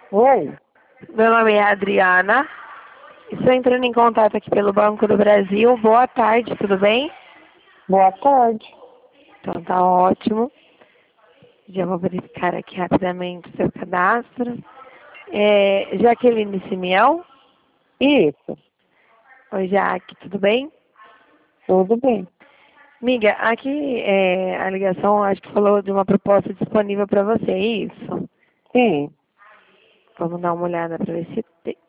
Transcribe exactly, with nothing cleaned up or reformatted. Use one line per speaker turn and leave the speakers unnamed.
Oi,
Meu nome é Adriana. Estou entrando em contato aqui pelo Banco do Brasil. Boa tarde, tudo bem?
boa tarde.
Então tá ótimo. Já vou verificar aqui rapidamente o seu cadastro. É, Jaqueline Simeão.
Isso,
Oi, Jaque, tudo bem?
tudo bem.
Miga, aqui é, a ligação acho que falou de uma proposta disponível para você, é isso?
Sim,
Vamos dar uma olhada para ver se tem.